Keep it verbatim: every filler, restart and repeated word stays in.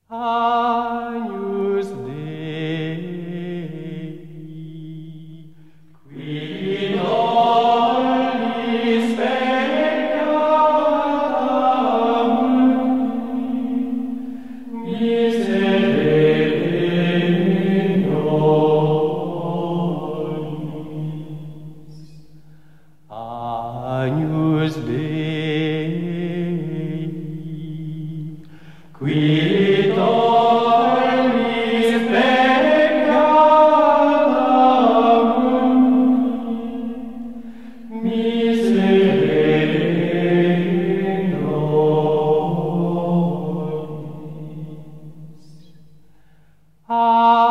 Agnus Dei, qui nollis peccata mundi, miserere nobis. Agnus Dei, qui tollis peccata mundi, miserere nobis.